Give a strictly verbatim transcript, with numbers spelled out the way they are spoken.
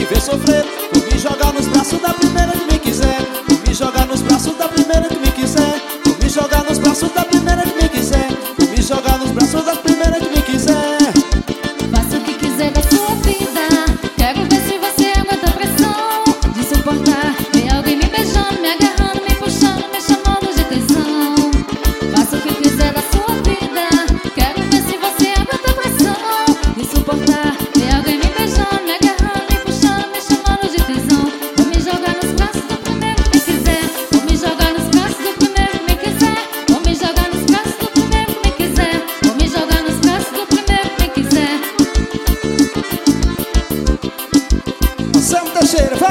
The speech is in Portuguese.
ver sofrer. Vou me jogar nos braços da primeira que me quiser. Vou me jogar nos braços da primeira que me quiser. Vou me jogar nos braços da primeira que me quiser. Vou me jogar nos braços da primeira que me quiser. Faça o que quiser da sua vida. Quero ver se você aguenta a pressão de suportar ver alguém me beijando, me agarrando, me puxando, me chamando de atenção. Faça o que quiser da sua vida. Quero ver se você aguenta a pressão de suportar ver alguém me beijando, me agarrando, me puxando, me chamando de atenção. Vou me jogar nos braços do primeiro que me quiser. Vou me jogar nos braços do primeiro que me quiser. Vou me jogar nos braços do primeiro que me quiser. Vou me jogar nos braços do primeiro que me quiser. Anselmo Teixeira, vai!